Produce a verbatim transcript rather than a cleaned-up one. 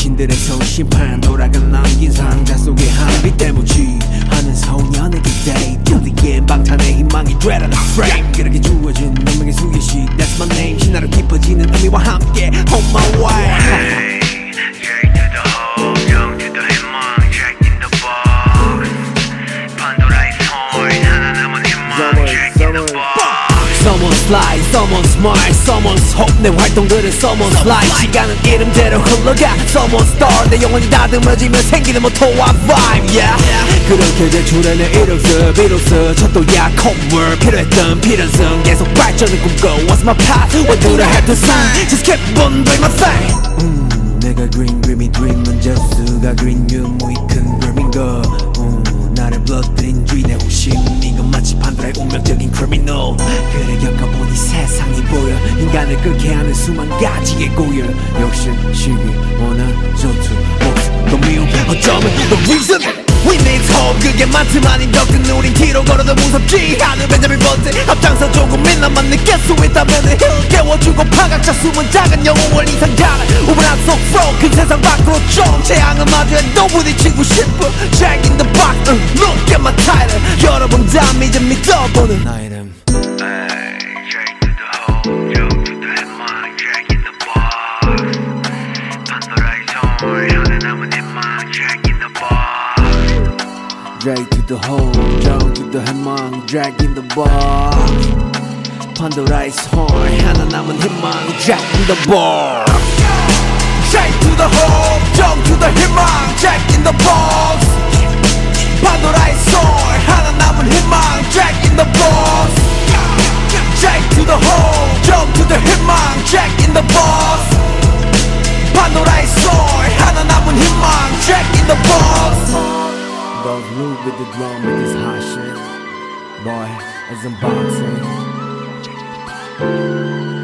신들의 성심판 돌아가 남긴 상자 속에 한빛 때묻지 하는 소년의 기대 견디기엔 방탄의 희망이 되라 나 frame 그렇게 주어진 운명의 수여식 That's my name 신나로 깊어지는 의미와 함께 On my way Someone's lie, someone's smile, someone's hope 내 활동들은 someone's life 시간은 이름대로 흘러가 Someone's star 내 영혼이 다듬어지면 생기는 모토와 vibe yeah. 그렇게 제출해낸 이력서 비로소 첫도야 콧물 필요했던 필연성 계속 발전을 꿈꿔 What's my path? What do I have to sign? Just keep on doing my thing 음, 내가 green dreamy dream은 저수가 green 유무이 큰 dream인가 음, 나를 불러들인 주인의 호심 이건 마치 판도라의 운명적인 criminal 그래 겪어보니 세상이 보여 인간을 끓게 하는 수만 가지의 고열 욕심, 시기, 원한, 전투, 목숨, 또 미움 어쩌면 the reason We need hope 그게 많지만 인덕은 우린 뒤로 걸어도 무섭지 않은 벤자민 버튼 앞장서 조금 민감만 느낄 수 있다면 힐 깨워주고 파각자 숨은 작은 영웅을 이상가는 우물한 속 flow 큰 세상 밖으로 좀 재앙을 마주해도 부딪히고 싶어 Jack in the box uh, Look at my title 여러분 다 믿어 믿어보는 나 이름 Drag to the hole, down to the 해망, drag in the box 판도라의 horn, 하나 남은 희망, drag in the box Drag to the hole, down to the 희망, drag in the box 판도라의 horn, 하나 남은 희망, drag in the box Drag to the hole, down to the 희망, drag in the box 판도라의 horn, 하나 남은 희망, drag in the box Those move with the drum with this hot shit Boy, it's unboxing